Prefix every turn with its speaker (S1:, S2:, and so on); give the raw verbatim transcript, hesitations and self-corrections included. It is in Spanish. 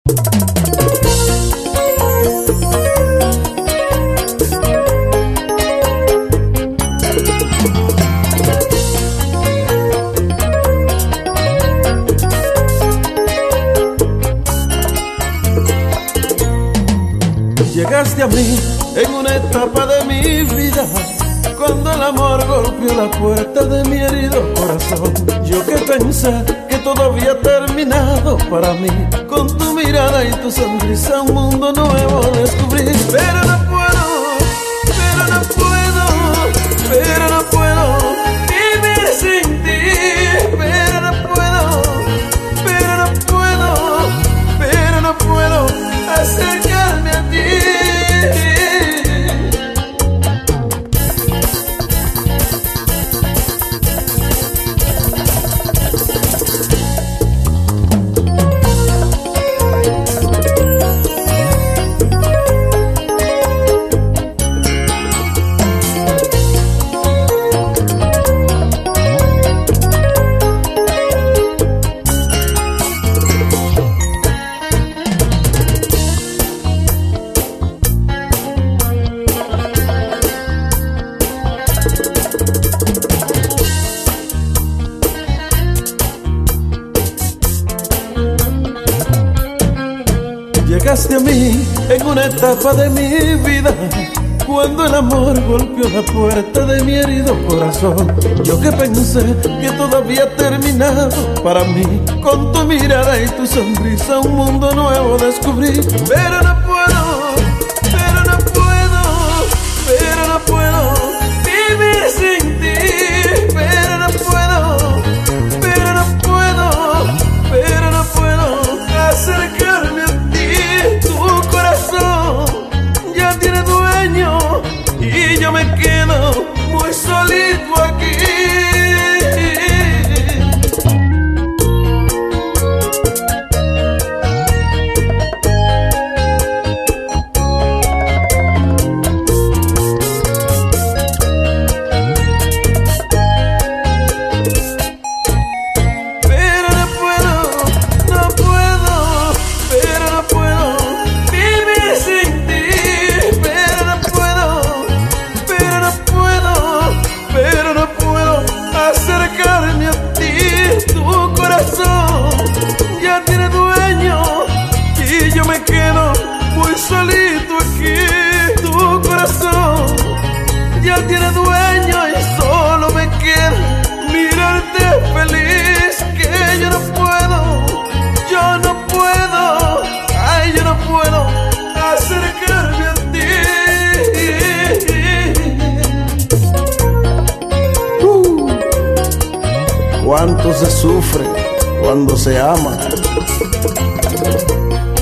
S1: Llegaste a mí en una etapa de mi vida, cuando el amor golpeó la puerta de mi herido corazón. Yo que pensé que todo había terminado para mí, con tu mirada y tu sonrisa un mundo nuevo descubrí. Pero no puedo, pero no puedo, pero no puedo vivir sin ti. Pero no puedo, pero no puedo, pero no puedo acercarme a ti. Llegaste a mí en una etapa de mi vida, cuando el amor golpeó la puerta de mi herido corazón. Yo que pensé que todo había terminado para mí, con tu mirada y tu sonrisa un mundo nuevo descubrí. Pero no puedo, pero no puedo, pero no puedo vivir sin ti. Pero no puedo, pero no puedo, pero no puedo acercarme a ti. Tu corazón ya tiene dueño y yo me quedo muy solito aquí. Solito aquí, tu corazón ya tiene dueño y solo me queda mirarte feliz. Que yo no puedo, yo no puedo, ay, yo no puedo acercarme a ti. Uh, cuánto se sufre cuando se ama.